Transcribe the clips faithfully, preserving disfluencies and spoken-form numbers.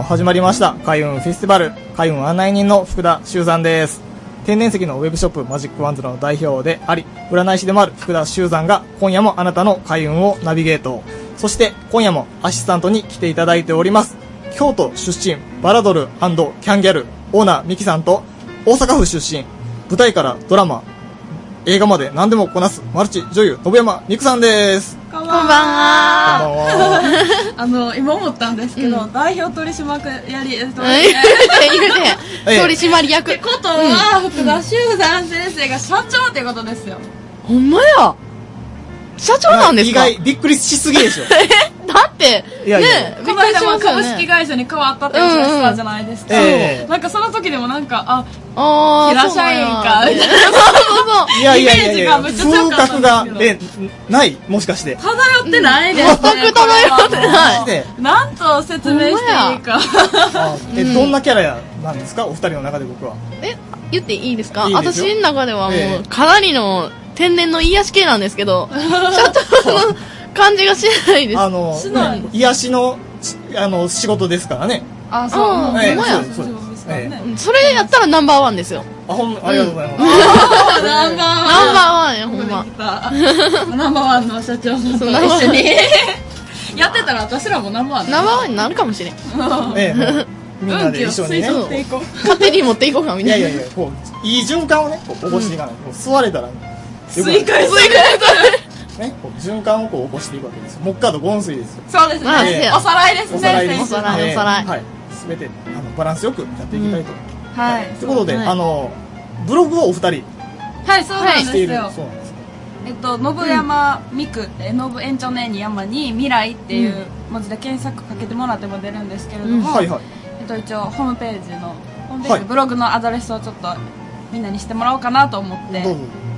も始まりました開運フェスティバル、開運案内人の福田修山です。天然石のウェブショップマジックワンズの代表であり、占い師でもある福田修山が今夜もあなたの開運をナビゲート。そして今夜もアシスタントに来ていただいております。京都出身バラドル&キャンギャルオーナーミキさんと、大阪府出身舞台からドラマ映画まで何でもこなすマルチ女優信山美久さんです。 こんばんは。 こんばんは。 あの今思ったんですけど、うん、代表取締役えっとええ取締役ってことは、うん、福田修山先生が社長ってことですよ。 ほんまや。社長なんですか。 意外びっくりしすぎでしょ。 だっていやいやね、 この間も株式会社に変わったってお話したじゃないですか、うんうんえー、なんかその時でもなんかああ平社員かみたいな、そうそうそういやいやいやいやイメージがめっちゃ強かったんですけど、 風格がえないもしかして漂ってないですね、 全く漂ってない。 なんと説明していいかあえ、うん、どんなキャラやなんですかお二人の中で。僕はえ言っていいですか。 いいですよ。 私の中ではもう、 えー、 かなりの天然の癒し系なんですけど社長の感じがしないです。 あの癒しのあの仕事ですからね。 あ、そう、 ほんまや。それやったらナンバーワンですよ。 あ、ほんありがとうございます。 ナンバーワン。 ナンバーワンやほんま。 ナンバーワンの社長さんと一緒にやってたら私らもナンバーワン。 ナンバーワンになるかもしれん。 ええ、みんなで一緒にね。 勝手に持っていこうかみたいな。 いやいやいや、こういい循環をね、こう起こしていかない。吸われたら水海水海ね、こう循環をこう起こしていくわけですよ。木カードゴン水ですよ。 そうですね。おさらいですね。 おさらいです。 おさらいおさらい。 はい。すべてあのバランスよくやっていきたいと。 はい。 ということで、あのブログをお二人はいそうなんですよ。 そうなんです。 えっと信山美久って信延長年に山に未来っていう文字で検索かけてもらっても出るんですけれども、 はいはい。 えっと一応ホームページのホームページブログのアドレスをちょっとみんなにしてもらおうかなと思って。 どうぞ。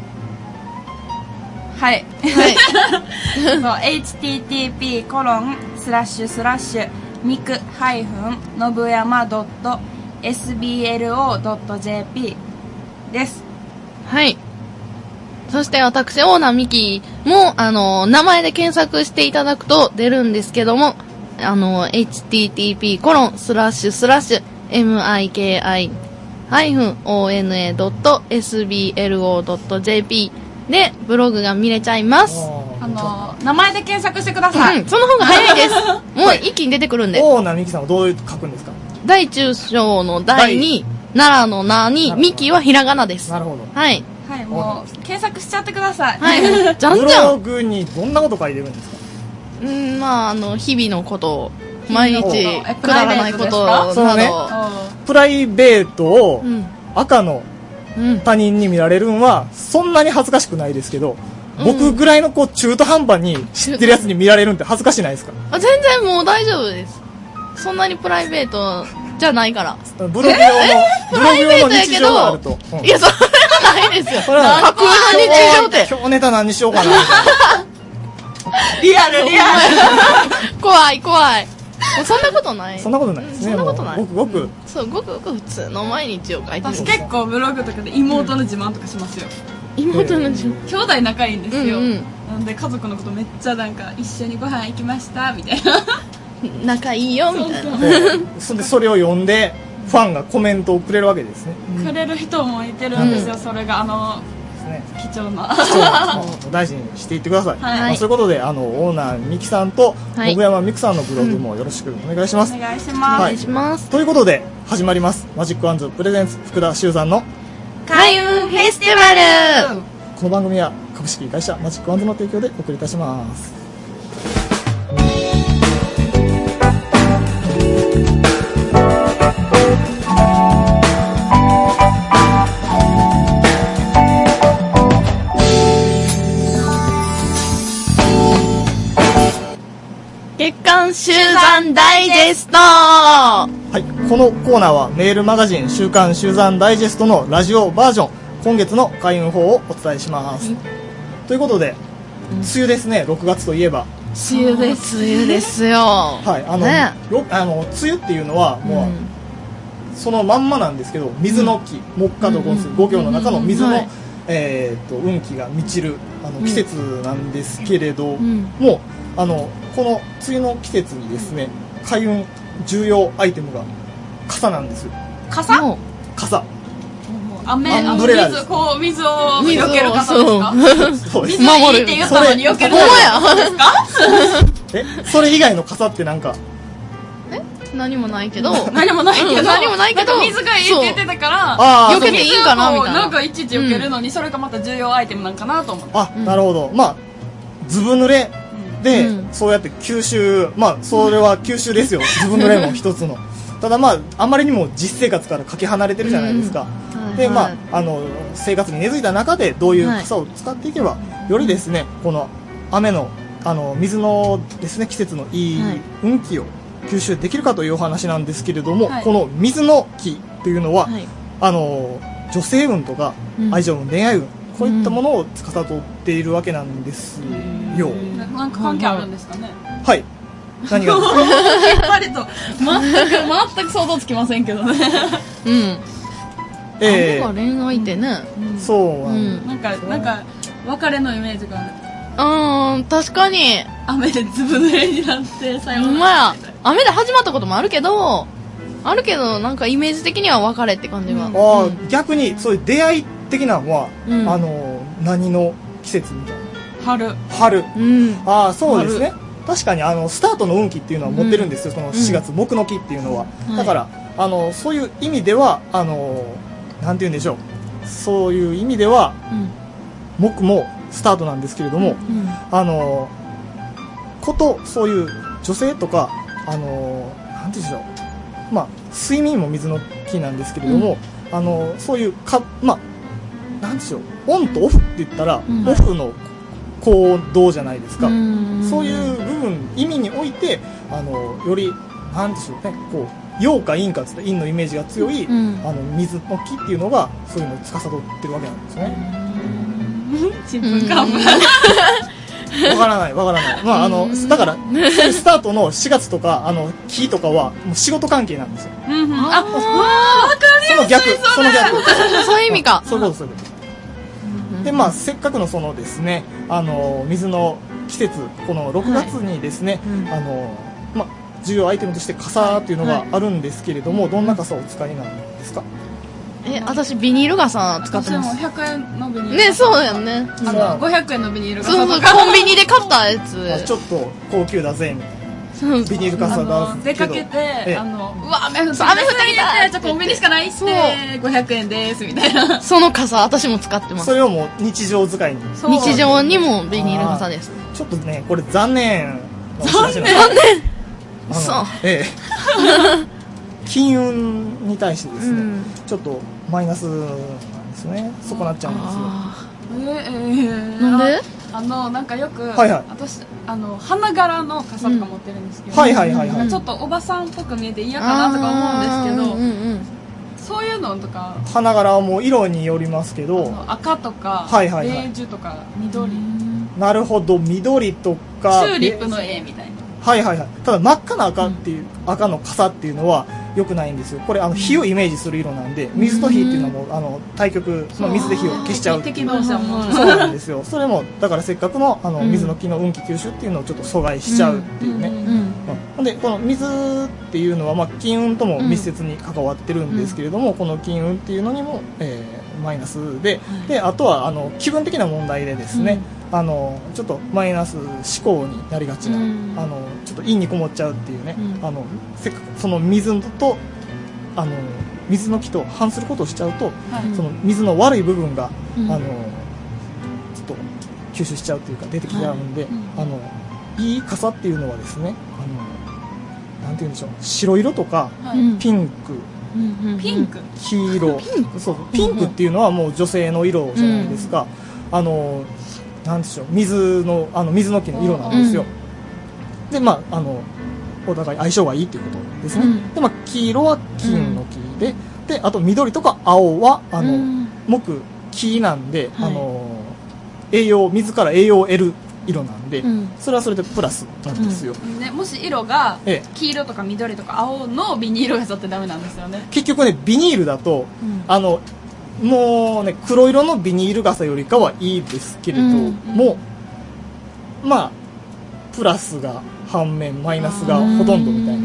はい、はい、そう エイチティーティーピー コロンスラッシュスラッシュミクハイフン信山ドット エスビーエルオードットジェーピー です。 はい。そして私オーナーミキもあの名前で検索していただくと出るんですけども、あの エイチティーティーピー コロンスラッシュスラッシュ エムアイケーアイ ハイフン オーエヌエードット エスビーエルオードットジェーピーでブログが見れちゃいます。 あの名前で検索してください、 うん、その方が早いですもう一気に出てくるんで。 オーナーミキさんはどういう書くんですか。 大中小の大に奈良の名にミキはひらがなです。 なるほど。 はいはい、もう検索しちゃってください。 はいじゃんじゃん。 ブログにどんなこと書いてるんですか。 うんまああの日々のことを毎日くだらないことなど、 そうね、プライベートを赤の他人に見られるんはそんなに恥ずかしくないですけど、うん、僕ぐらいのこう中途半端に知ってるやつに見られるんって恥ずかしないですか。 あ全然もう大丈夫です。そんなにプライベートじゃないから。 ブログ用のブログ用の日常があると、 うん、いやそれはないですよ。架空の日常って今日ネタ何にしようかなリアルリアル怖い怖い。もうそんなことない。 そんなことないですね。 そんなことない。 ごくごくそうごくごく普通の毎日を書いてる。 私結構ブログとかで妹の自慢とかしますよ。 妹の自慢。 兄弟仲いいんですよ。 うんうん、 なんで家族のことめっちゃなんか一緒にご飯行きましたみたいな。 仲いいよみたいな。 それでそれを読んでファンがコメントをくれるわけですね。 くれる人もいてるんですよ。それがあの。貴重な大事にしていってください、 はいまあ、そういうことであのオーナーミキさんと信山美久さんのブログもよろしくお願いします、 うん、お願いします、 はい、お願いします。 ということで始まりますマジックワンズプレゼンツ福田修山の開運フェスティバル。 この番組は株式会社マジックワンズの提供でお送りいたします。 月刊週刊ダイジェスト。 はい、このコーナーはメールマガジン週刊週刊ダイジェストのラジオバージョン、今月の開運法をお伝えします、うん、ということで、うん、梅雨ですね。ろくがつといえば梅雨です。梅雨ですよ。 はいあの、 ね、 あの梅雨っていうのはもう、うん、そのまんまなんですけど、水の木、木火土金水ご行の中の水の、はい、えー、と運気が満ちるあの季節なんですけれど、うん、もうあのこの梅雨の季節にですね、開運重要アイテムが傘なんですよ。 傘？ も傘。 雨、 アンブレラです水、こう、水を避ける傘水をですか？ そうです。 水いいって言ったのに避ける傘ですか？ え、それ以外の傘ってなんか、 う何もないけど、 何もないけど、 うん何もないけどんか水がいいって言ってたから、 あー避けていいんかなみたいななんかいちいち避けるのに、それがまた重要アイテムなんかなと思って。 あ、なるほど。まあ、ずぶ濡れで、 うんそうやって吸収、まあ、それは吸収ですよ。ずぶ濡れも一つの。ただまあ、あまりにも実生活からかけ離れてるじゃないですか。で、まあ、あの、生活に根付いた中でどういう傘を使っていけば、よりですね、この雨の、あの、水のですね、季節のいいはい運気を吸収できるかというお話なんですけれども、 はいこの水の木というのは、 はいあの、女性運とかうん愛情運、恋愛運、こういったものを司っているわけなんですよ。 ななんか関係あるんですかね。 はい。何がですか？ やっぱりと、全く、全く想像つきませんけどね。 うん。 え雨が恋愛ってね。 ー、そうなんうん。 なんか、なんか、別れのイメージが、 うーん、確かに。 雨でずぶ濡れになって、さよほうんなまやらみたいな。 雨で始まったこともあるけど、あるけど、なんかイメージ的には別れって感じは。 うんあー、逆にそういう出会い的なのは、 うんあの何の季節みたいな。 春。 春。 うん。 ああ、そうですね。確かにあのスタートの運気っていうのは持ってるんですよ、そのんしがつ木の木っていうのは、 うんだからあのそういう意味ではあのなんて言うんでしょう、そういう意味ではうん。 木もスタートなんですけれども、 うん。 あのことそういう女性とかあのなんて言うんでしょう、まあ睡眠も水の木なんですけれども、あのそういうかまあなんでしょう、オンとオフって言ったら、 うんオフの行動じゃないですか、 うんそういう部分意味においてあのよりなんでしょうね、こう陽か陰かって言ったら陰のイメージが強い、 うんあの水の木っていうのがそういうのを司ってるわけなんですね。 ちんぷんかんぷん。 わからないわからない。まああのだからそういうスタートのしがつとかあの木とかはもう仕事関係なんですよ。 うんうん。 ああ、わー、わかりその逆その逆。 そういう意味か。 そういうことそういうこと。でまあせっかくのそのですねあの水の季節このろくがつにですね、 うんあのまあ重要アイテムとして傘っていうのがあるんですけれども、どんな傘をお使いなんですか？ え、私ビニール傘使って私もます。 ひゃくえんのビニール。 ね、そうやんね。 あの、ごひゃくえんのビニールそうそう、 傘とか。 コンビニで買ったやあつ。 ちょっと高級だぜみたいそうなビニールあ傘の出出すけどかけて、 えあの、うわ、雨降ってきた、 雨降ってきたじゃあコンビニしかないって、ごひゃくえんです、みたいな。 その傘、私も使ってますそ。れをもう日常使いにそう日常にもビニール傘です。 ちょっとねこれ残念なお知らせなんです残念あのそうええ金運に対してですね、 うんちょっとマイナスなんですね、損なっちゃうんですよ。 あえーえーなんであの、なんかよく、 はいはい私、あの、花柄の傘とか持ってるんですけど、 はいはいはいはい、 うんちょっとおばさんっぽく見えて嫌ーかなとか思うんですけど、 うんうんうんそういうのとか、 花柄はもう色によりますけあど、 の赤とか、 はいはいはいベージュとか、緑、 なるほど、緑とかチューリップの絵みたいな。 はいはいはい。ただ真っ赤な赤っていう、赤の傘っていうのは良くないんですよ。これあの火をイメージする色なんで、水と火っていうのもあの対極、まあ、水で火を消しちゃうっていう。 敵同士はもう、 そうなんですよ。それもだからせっかくのあのうん水の木の運気吸収っていうのをちょっと阻害しちゃうっていうね。 うんうんほんでこの水っていうのは、まあ、金運とも密接に関わってるんですけれども、この金運っていうのにも、えーマイナスで、であとはあの気分的な問題でですね、あのちょっとマイナス思考になりがちな、 うんあのちょっと陰にこもっちゃうっていうね、 うんあのせっかくその水とあの水の木と反することをしちゃうと、 はいその水の悪い部分が、 うんあのちょっと吸収しちゃうというか出てきちゃうんで、 はいうんあのいい傘っていうのはですね、あのなんて言うんでしょう、白色とかはいうんピンク、 うんうんピンク。 黄色、そうピンクっていうのはもう女性の色じゃないですか、あのなんでしょう、水のあの水の木の色なんですよ、でまああのお互い相性がいいっていうことですね、 うんでまあ黄色は金の木で、であと緑とか青はあの、 うん木木なんで、 はいあの栄養水から栄養を得る色なんで、 うんそれはそれでプラスなんですよ、 ね、もし色がええ黄色とか緑とか青のビニール傘ってダメなんですよね。 結局ねビニールだと、 うんあのもうね黒色のビニール傘よりかはいいですけれどうんも、まあプラスが反面マイナスがほとんどみたいな、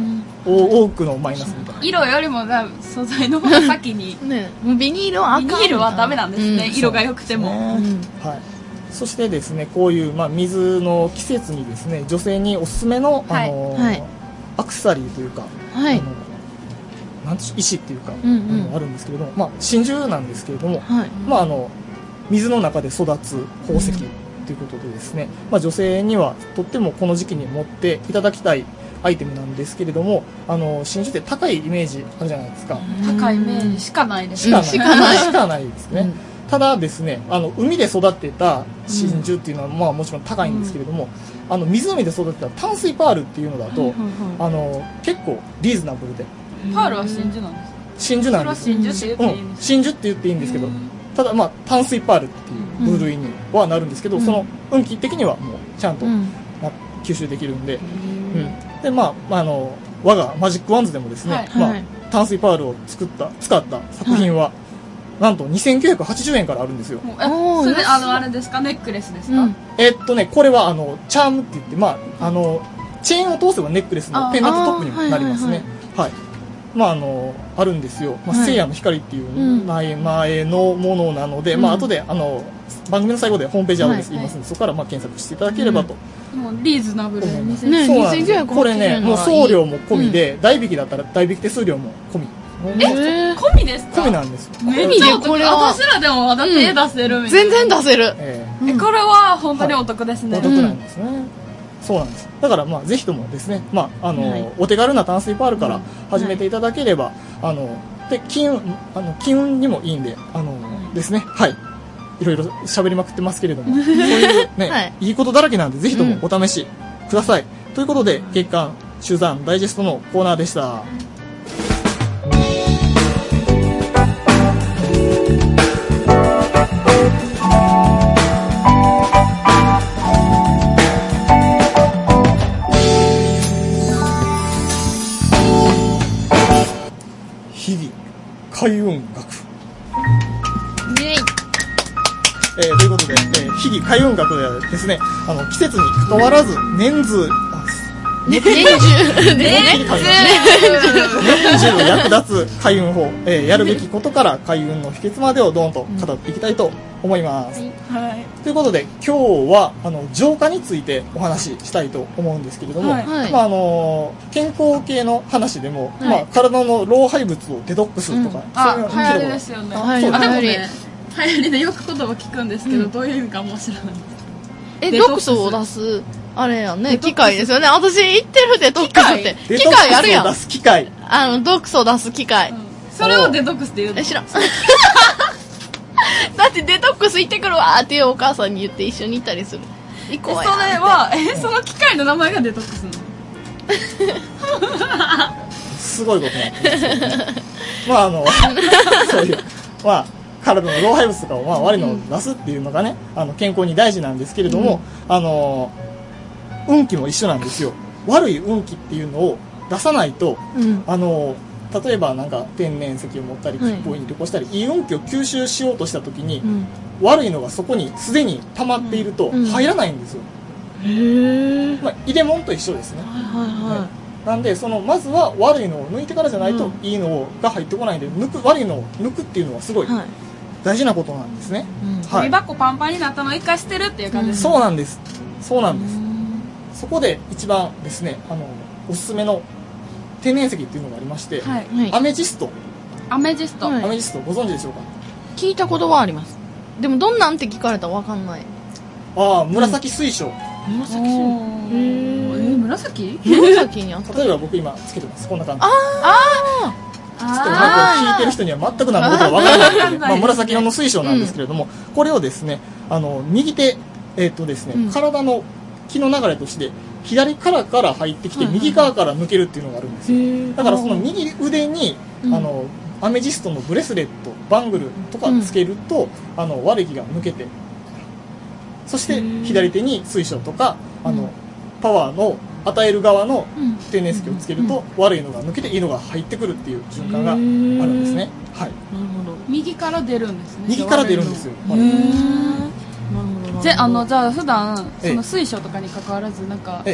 多くのマイナスみたいな。 色よりもだ素材の方が先にね、もうビニールはあかんビニールはダメなんですね、 うん色が良くても、 そうですねはい。そしてですね、こういう、まあ、水の季節にですね、女性におすすめの、あのーはいアクセサリーというか、 はいあのなんて石っていうか、 うんうんあのあるんですけれども、まあ、真珠なんですけれども、 はいまあ、あの水の中で育つ宝石ということでですね、まあ、女性にはとってもこの時期に持っていただきたいアイテムなんですけれども、あの真珠って高いイメージあるじゃないですか。 高いイメージしかないですしかない、 しかないしかないですね、 うんただですね、あの海で育ってた真珠っていうのは、まあ、もちろん高いんですけれども、あの湖で育てた淡水パールっていうのだと、あの結構リーズナブルでパールは真珠なんですか？ 真珠なんですそれは真珠って言っていいんうん、 ですか？ 真珠って言っていいんですけど、ただまあ淡水パールっていう部類にはなるんですけど、 うんその運気的にはもうちゃんとうんな吸収できるんで、うん、でまあ、まあ、あの我がマジックワンズでもですね、 はいまあはい淡水パールを作った使った作品は、なんとにせんきゅうひゃくはちじゅうえんからあるんですよ。 えおーそれ安いあのあれですか、ネックレスですか？ うんえっとね、これはあのチャームって言って、まあ、あのチェーンを通せばネックレスのペンダントトップにもなりますね。はい。まああのあるんですよ。まあ、 はい聖夜の光っていううん前前のものなので、 うんまあ後であの番組の最後でホームページあるんです、 はい言いますので、そこからまあ検索していただければともうリーズナブルで思います。 ねそうなんですにせんきゅうひゃくはちじゅうえんこれね、もうならいい送料も込みで、代引きだったら代引き手数料も込み。 え込みですか？ 込みなんですよ。 めっ込みでちゃお得。 これは私らでもまだ手出せるみたいな、 全然出せるええこれは本当にお得ですえ、 ね、 お得なんですね。そうなんです。だからまあぜひともですね、まああの、 はいお手軽な淡水パールから始めていただければ、あので金運あの金運にもいいんで、あの、ですね、はい。いろいろ喋りまくってますけれども、そういうね、 はいいいことだらけなんでぜひともお試しください。ということで月刊集団ダイジェストのコーナーでした。日々開運学、 イエイえーということで、えー日々開運学ではですね、あの季節に関わらず年数あ年中年年中の役立つ開運法、えーやるべきことから開運の秘訣までをどんと語っていきたいと思います。 はいということで今日はあの浄化についてお話ししたいと思うんですけれども、 はいはいまああの健康系の話でも、 はいまあ、体の老廃物をデトックスとか、 うんそういうのあ、流行り聞いたことですよね。 はいあ、でも流行りね、流行りでよく言葉聞くんですけど、 うんどういう意味かも知らないです。 えデトックス毒素を出すあれやねデトックス機械ですよね。私言ってるデトックスって機デトック械あるやんスを出す機械。 あの毒素を出す機械それをデトックスって言うの？ え知らんだってデトックス行ってくるわーっていうお母さんに言って一緒に行ったりする行えそれこうやは、え、その機械の名前がデトックスなの？ すごいことなんですよね。まああのそういうまあ体の老廃物とかをまあ悪いのを出すっていうのがね、あの健康に大事なんですけれども、あの運気も一緒なんですよ。悪い運気っていうのを出さないと、 うんあの例えばなんか天然石を持ったりはい吉報に旅行したり、いい運気を吸収しようとした時に、 うん悪いのがそこにすでに溜まっているとうん入らないんですよ。 へえまあ入れ物と一緒ですね。 はいはなんでそのまずは悪いのを抜いてからじゃないとうんいいのが入ってこないんで、抜く悪いのを抜くっていうのはすごいいはい大事なことなんですね。 うんはいゴミ箱パンパンになったのを生かしてるっていう感じです。 そうなんです。そうなんです。 うんそこで一番ですね、あのおすすめの天然石っていうのがありまして、 はい。 はいアメジスト、 アメジスト。 はいアメジストご存知でしょうか。 聞いたことはありますでもどんなんって聞かれたらわかんないああ、紫水晶。 紫おーへえ、紫？ 紫にあった例えば僕今つけてます。こんな感じ。 あちょっとね、これ聞いてる人には全く何のことかわからないので、 わかんないですねまあ、紫色の水晶なんですけれども、これをですね、あの右手、えっとですね、 うん体の気の流れとして左からから入ってきてうんうん右側から抜けるっていうのがあるんですよ。 ーだからその右腕に、 うんあのアメジストのブレスレット、バングルとかつけると、あの悪い気が抜けて、そして左手に水晶とかあの、 うんパワーの与える側のうん天然石をつけると、悪いのが抜けていいのが入ってくるっていう循環があるんですね。はい。 なるほど右から出るんですね。 右から出るんですよ。 悪いの。へーなるほどじゃあのじゃあ普段ええその水晶とかに関わらずなんかええ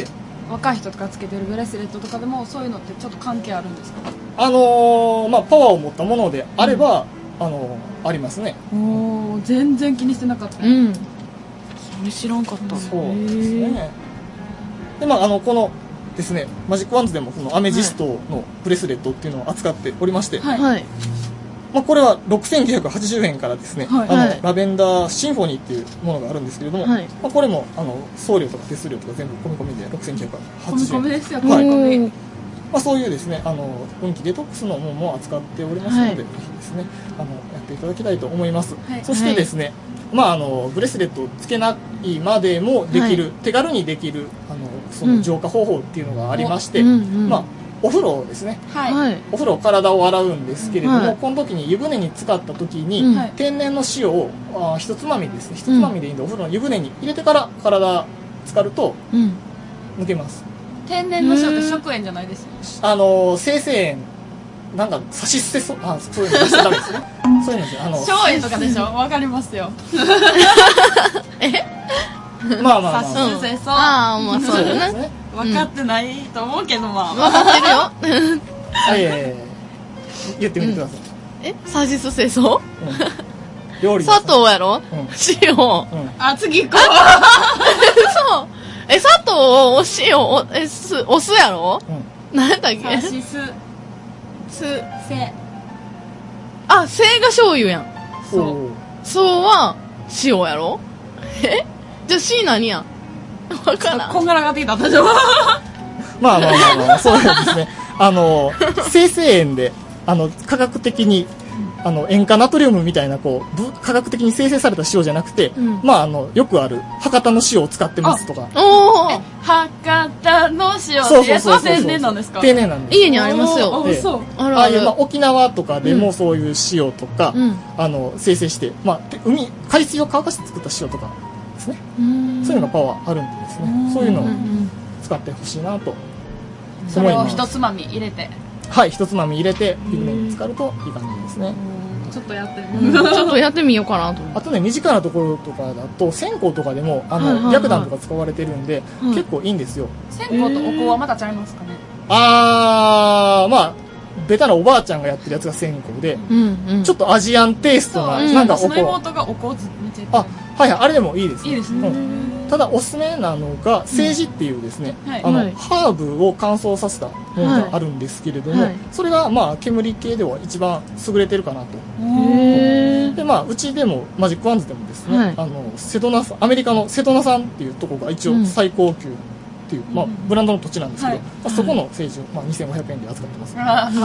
若い人とかつけてるブレスレットとかでもそういうのってちょっと関係あるんですか？ あのー、まあパワーを持ったものであれば、うん、あのー、ありますね。 おー、全然気にしてなかった。 うん、それ知らんかった。 そうですね。で、まああのこのですね、マジックワンズでもこのアメジストのブレスレットっていうのを扱っておりまして、 はいはい、 まあ、これはろくせんきゅうひゃくはちじゅうえんからですね、はい、あの、はい、ラベンダーシンフォニーっていうものがあるんですけれども、はい、まあ、これもあの送料とか手数料とか全部込み込みでろくせんきゅうひゃくはちじゅうえん。 込み込みですよ、 はい、 込み込み。 まあ、そういうですね、あの運気デトックスのものも扱っておりますので、はい、ぜひですね、あのやっていただきたいと思います。はい、そしてですね、はい、まあ、あのブレスレットをつけないまでもできる、はい、手軽にできるあのその浄化方法っていうのがありまして、うんうんうん、まあ、お風呂ですね、はい、お風呂体を洗うんですけれども、はい、この時に湯船に浸かった時に、うん、天然の塩をあ一つまみですね、一つまみでいいんで、うん、お風呂の湯船に入れてから体浸かると、うん、抜けます。 天然の塩って食塩じゃないですよ、 あの生成塩なんか差し捨てそう、あ、そういうの出しちゃダメですね。そういうのですよ、あの醤油とかでしょ、わかりますよ。 え、 まあまあまあ、 差し捨てそう、 ああ、まあそうですね。 分かってないと思うけど、まあ分かってるよ。 はい、言ってみてください。 え、サージス清掃？ 料理砂糖やろ？塩。 あ、次行こう。 そう。え、砂糖、お塩、お、え、す、お酢やろ？何やったっけ？ サシス。す、せ。 あ、せが醤油やん。 そう。 そうは塩やろ？え？じゃあ C 何やん？わからん。 こんがらがってきた、私は。 まあまあまあまあ、そうですね。あの、生成塩で、あの、科学的に、あの、塩化ナトリウムみたいな、こう、科学的に生成された塩じゃなくて、うん、まあ、あの、よくある、博多の塩を使ってますとか。 おー、博多の塩ってやつは天然なんですか？ 天然なんです。 家にありますよ。 あ、そう。あるある。ああいう、まあ、沖縄とかでもそういう塩とか、うん、あの、生成して、まあ、海、海水を乾かして作った塩とかですね。そういうのがパワーあるんでですね。そういうのを使ってほしいなと思います。 それを一つまみ入れて。 はい、一つまみ入れて湯船に浸かるといい感じですね。 ちょっとやってみよう。ちょっとやってみようかなと思って。 あとね、身近なところとかだと線香とかでもあの、はいはいはい、白檀とか使われてるんで、はい、結構いいんですよ。 線香とお香はまたちゃいますかね？ あー、まあベタなおばあちゃんがやってるやつが線香で、うんうん、ちょっとアジアンテイストな、 うん、なんかお香。私の妹がお香ずっとめっちゃやってる。 あ、はいはい、あれでもいいですね。 いいですね。うんただおすすめなのがセージっていうですね、うんはい、あの、はい、ハーブを乾燥させたものがあるんですけれども、はい、それがまあ煙系では一番優れてるかなと。 へでまあうちでもマジックワンズでもですね、はい、あのセドナアメリカのセドナさんっていうところが一応最高級っていう、うんまあ、ブランドの土地なんですけど、はいまあ、そこのセージを、まあ、にせんごひゃくえんで扱ってます、ね。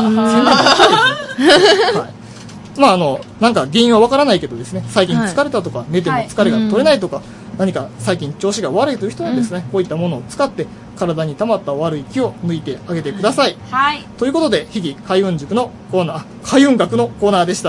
はいまああのなんか原因はわからないけどですね、最近疲れたとか、はい、寝ても疲れが取れないとか、はい、何か最近調子が悪いという人はですね、うん、こういったものを使って体に溜まった悪い気を抜いてあげてください。 はい。 ということで、秘技開運塾のコーナー、開運学のコーナーでした。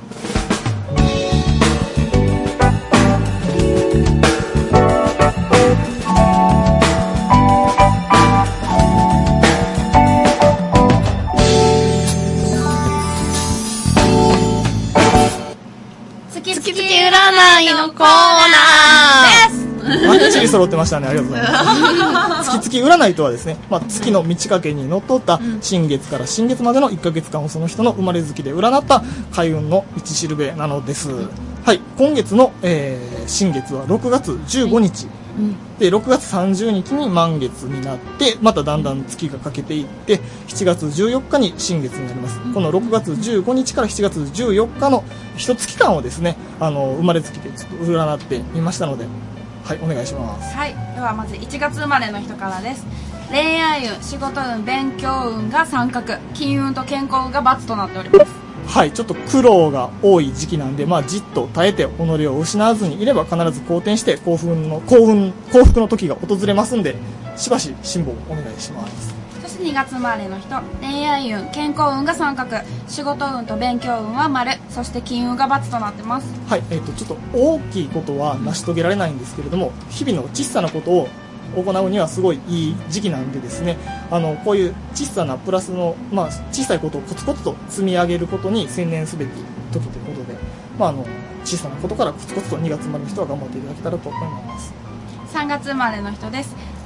占いのコーナーです。 バッチリ揃ってましたね。ありがとうございます。月々占いとはですね、まあ、月の満ち欠けにのっとった新月から新月までのいっかげつかんをその人の生まれ月で占った開運の道しるべなのです。はい、今月の、えー、新月はろくがつじゅうごにち。でろくがつさんじゅうにちに満月になってまただんだん月が欠けていってしちがつじゅうよっかに新月になります。このろくがつじゅうごにちからしちがつじゅうよっかの一月間をですね、あの生まれ月でちょっと占ってみましたので、はい、お願いします。 はい、ではまずいちがつ生まれの人からです。恋愛運、仕事運、勉強運が三角、金運と健康運が×となっております。 はい、ちょっと苦労が多い時期なんで、まあ、じっと耐えて己を失わずにいれば必ず好転して興奮の幸運幸福の時が訪れますんで、しばし辛抱お願いします。 そしてにがつ生まれの人、恋愛運、健康運が三角、仕事運と勉強運は丸、そして金運が×となってます。 はい、えーと、ちょっと大きいことは成し遂げられないんですけれども、日々の小さなことを行うにはすごいいい時期なんでですね、あのこういう小さなプラスの、まあ、小さいことをコツコツと積み上げることに専念すべき時ということで、まあ、あの小さなことからコツコツとにがつ生まれの人は頑張っていただけたらと思います。 さんがつ生まれの人です。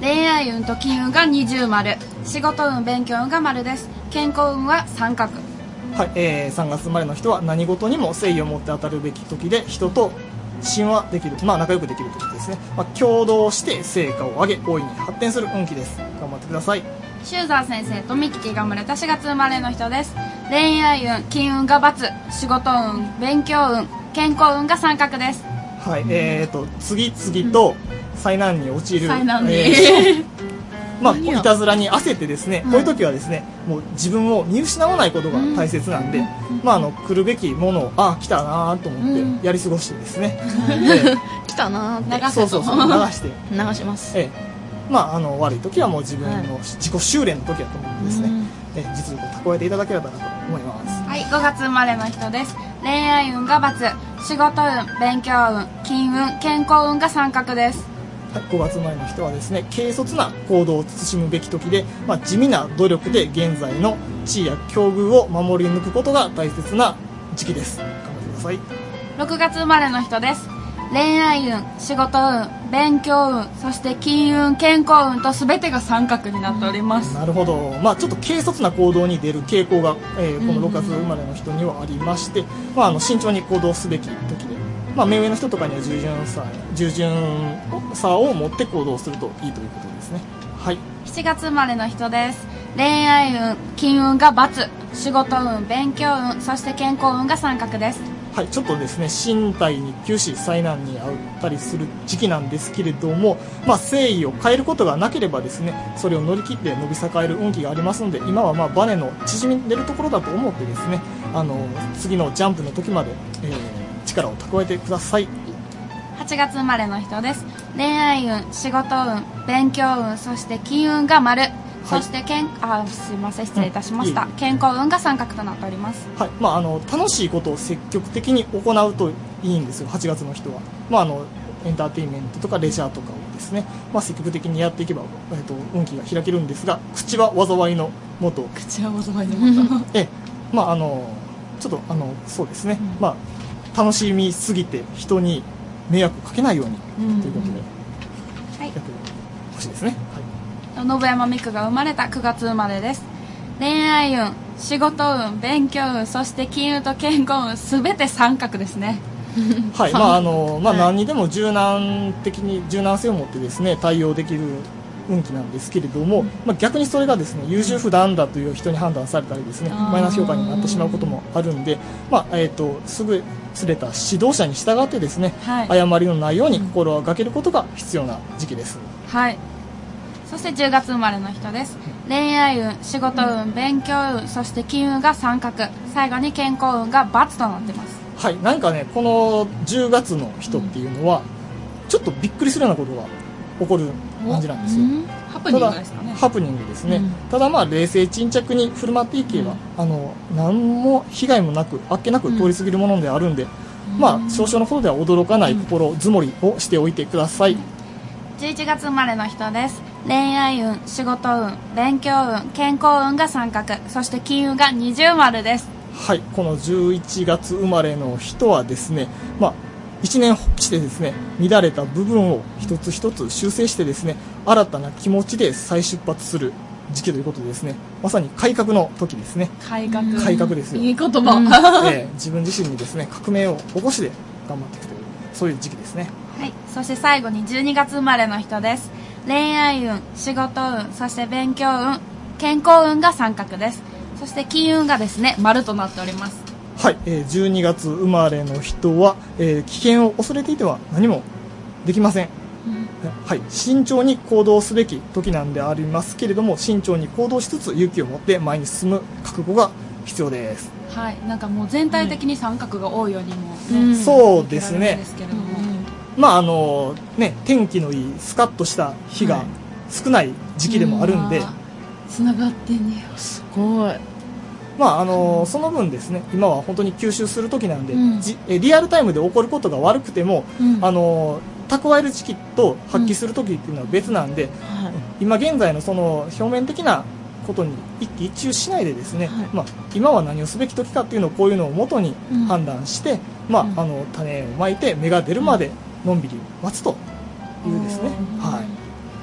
恋愛運と金運が二重丸、仕事運勉強運が丸です。健康運は三角。 はい、えー、さんがつ生まれの人は何事にも誠意を持って当たるべき時で、人と親和できる、まあ仲良くできる時ですね。まあ、共同して成果を上げ大いに発展する運気です。頑張ってください。 シューザー先生とミキティが生まれたしがつ生まれの人です。恋愛運、金運が×、仕事運、勉強運、健康運が三角です。 はい、えーと次々と災難に陥る、 災難に、 えーまあ、いたずらに焦ってですね、こういう時はですね、もう自分を見失わないことが大切なんで、まあ、あの来るべきものをあ来たなと思ってやり過ごしてですね、え来たなーって流せそうそうそう流して流します。 ええまあ、あの悪い時はもう自分の自己修練の時だと思うんですね、え実力を蓄えていただければなと思います。 はい、ごがつ生まれの人です。恋愛運が×、仕事運、勉強運、金運、健康運が三角です。 はい、ごがつ生まれの人はですね、軽率な行動を慎むべき時で、まあ、地味な努力で現在の地位や境遇を守り抜くことが大切な時期です。頑張ってください。 ろくがつ生まれの人です。恋愛運、仕事運、勉強運、そして金運、健康運と全てが三角になっております。 なるほど、まあ、ちょっと軽率な行動に出る傾向が、えーこのろくがつ生まれの人にはありまして、まあ、あの慎重に行動すべき時で、まあ、目上の人とかには従順さ従順さを持って行動するといいということですね。はい、 しちがつ生まれの人です。恋愛運、金運が×、仕事運、勉強運、そして健康運が三角です。 はい、ちょっとですね身体に窮し災難に遭ったりする時期なんですけれども、まあ、誠意を変えることがなければですねそれを乗り切って伸び栄える運気がありますので、今はまあバネの縮み出るところだと思ってですね、あの次のジャンプの時まで、えー力を蓄えてください。 はちがつ生まれの人です。恋愛運、仕事運、勉強運、そして金運が丸、そして健あすいません失礼いたしました、 うんいい健康運が三角となっております。 はい、まあ、あの楽しいことを積極的に行うといいんですよ。はちがつの人は、まあ、あのエンターテインメントとかレジャーとかをですね、まあ、積極的にやっていけば、えっと、運気が開けるんですが、口は災いのもと、 口は災いのもとえまああのちょっとあのそうですね、うん、まあ楽しみすぎて人に迷惑をかけないように、うん、ということで、はい、やってほしいですね。 はい、信山美久が生まれたくがつ生まれです。恋愛運、仕事運、勉強運、そして金運と健康運すべて三角ですね。 はい、まああのまあ、何にでも柔軟的に柔軟性を持ってですね対応できる運気なんですけれども、うんまあ、逆にそれがですね優柔不断だという人に判断されたりですねマイナス評価になってしまうこともあるんで、まあえー、とすぐすれた指導者に従ってですね、はい、誤りのないように心がけることが必要な時期です。 はい、そしてじゅうがつ生まれの人です。恋愛運、仕事運、勉強運、そして金運が三角、最後に健康運が×となってます。 はい、なんかねこのじゅうがつの人っていうのは、うん、ちょっとびっくりするようなことが起こる感じなんですよ。 ハプニングですかね。 ハプニングですね、うん、ただまあ冷静沈着に振る舞っていけば、うん、あの何も被害もなくあっけなく通り過ぎるものであるんで、うん、まあ少々のことでは驚かない心積もりをしておいてください。 じゅういちがつ生まれの人です。恋愛運、仕事運、勉強運、健康運が三角、そして金運が二重丸です。 はい、このじゅういちがつ生まれの人はですね、まあ一年発起してですね乱れた部分を一つ一つ修正してですね新たな気持ちで再出発する時期ということでですね、まさに改革の時ですね。 改革改革ですよ。 いい言葉、うんえー、自分自身にですね革命を起こして頑張っていくというそういう時期ですね。 はい、そして最後にじゅうにがつ生まれの人です。恋愛運、仕事運、そして勉強運、健康運が三角です。そして金運がですね丸となっております。 はい、えー、じゅうにがつ生まれの人は、えー、危険を恐れていては何もできません、うん、はい、慎重に行動すべき時なんでありますけれども慎重に行動しつつ勇気を持って前に進む覚悟が必要です。 はい、なんかもう全体的に三角が多いようにも、 ねうん、そうですね。まああのね天気のいいスカッとした日が少ない時期でもあるんで、 つながってんねよ、すごい。 まああのー、その分ですね今は本当に吸収する時なんで、うん、じリアルタイムで起こることが悪くても、うん、あのー、蓄える時期と発揮する時っていうのは別なんで、うんはい、今現在のその表面的なことに一喜一憂しないでですね、はいまあ、今は何をすべき時かっていうのをこういうのを元に判断して、うんまあ、あの種をまいて芽が出るまでのんびり待つというですね、はい、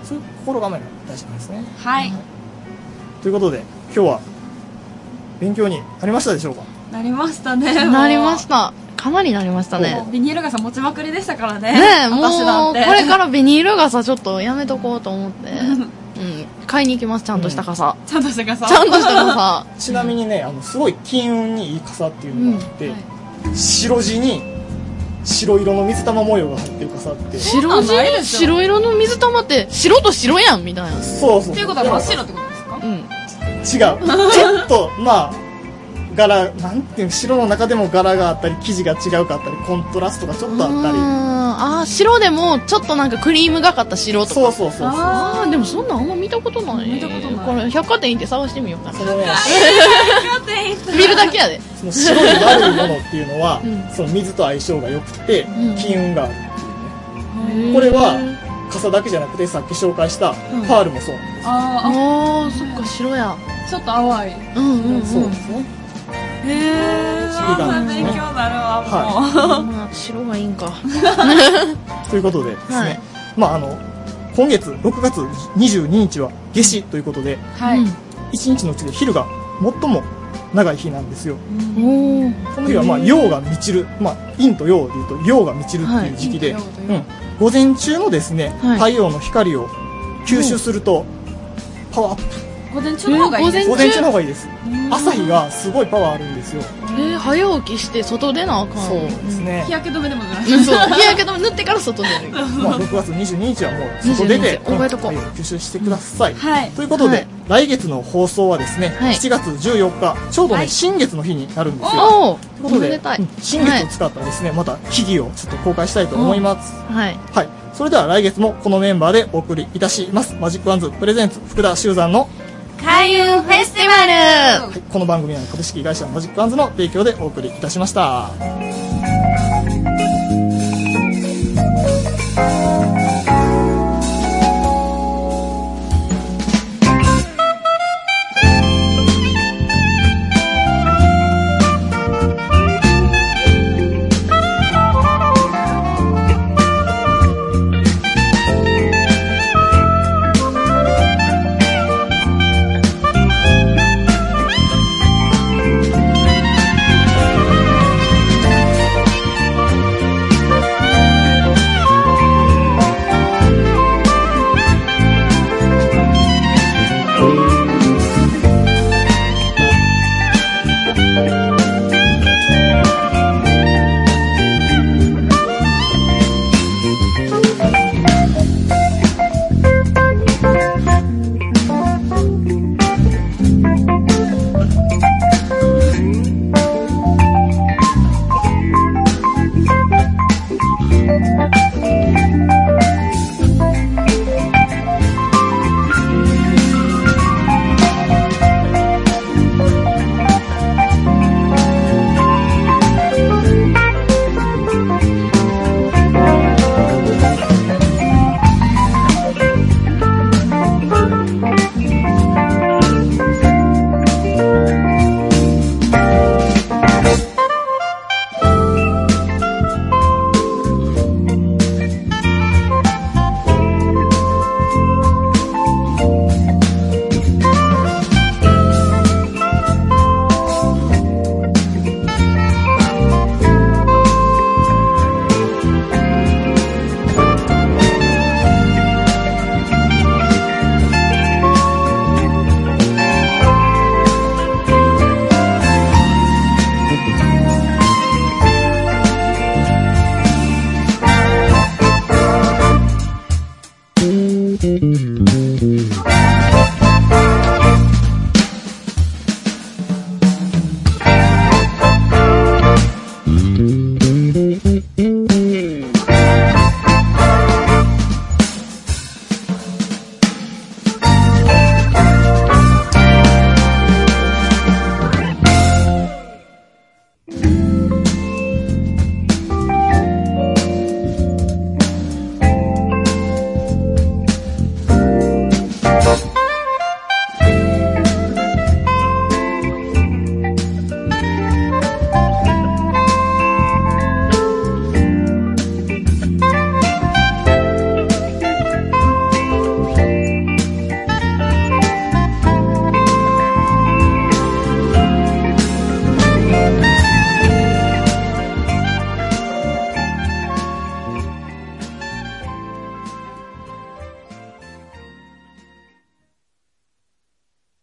そういう心構えが大事なんですね。 はい。 ということで今日は勉強になりましたでしょうか。 なりましたね。 なりました。かなりなりましたね。 もうビニール傘持ちまくりでしたからね。 ねえ、もう、 私なんてこれからビニール傘ちょっとやめとこうと思って。うん。買いに行きます、ちゃんとした傘。 ちゃんとした傘。 ちゃんとした傘。 ちなみにね、あのすごい金運にいい傘っていうのがあって、 うんはい、 白地に白色の水玉模様が入ってる傘って白地に白色の水玉って白と白やんみたいな。 そうそう。 っていうことは真っ白ってことですか。 うん。 違う。ちょっとまあ柄なんていうの、白の中でも柄があったり生地が違うかったりコントラストがちょっとあったり。 ああ、白でもちょっとなんかクリームがかった白とか。 そうそうそうそう。 ああ、でもそんなんあんま見たことない。 見たことない。 これ百貨店行って探してみようかな。 そのね、 百貨店行った。 見るだけやで。 その白い悪いものっていうのは、 うん、 その水と相性が良くて、 うん、 金運があるっていうね。これは傘だけじゃなくてさっき紹介したパールもそうなんです。 あああ、そっか白や。 ちょっと淡い。 うんうんうん。 そうですね。 へえ。 ー勉強になるわ、もう。 はい、まあ、白がいいんか。 ということでですね、 はい、 まああの、今月ろくがつにじゅうににちは夏至ということで、 はい。 いちにちのうちで昼が最も長い日なんですよ。 おー。 この日はまあ陽が満ちる、まあ陰と陽でいうと陽が満ちるっていう時期で、 はいうん、午前中のですね、 はい、 太陽の光を吸収するとパワーアップ。 午前中の方がいいです。 午前中の方がいいです。朝日がすごいパワーあるんですよ。 えー、早起きして外出なあかん。 そうですね。 日焼け止めでも塗らない。そう。日焼け止め塗ってから外出る。 まあろくがつにじゅうににちはもう外出て覚えとこう。 太陽を吸収してください。 はい。 ということで、 はい、 来月の放送はですね、はい、しちがつじゅうよっか、ちょうどね、はい、新月の日になるんですよ。 おー。 ということで、うん、新月を使ったですね、また記事をちょっと公開したいと思います。 はい。 はい。それでは来月もこのメンバーでお送りいたします。マジックワンズプレゼンツ福田修山の開運フェスティバル、 はい、この番組は株式会社マジックワンズの提供でお送りいたしました。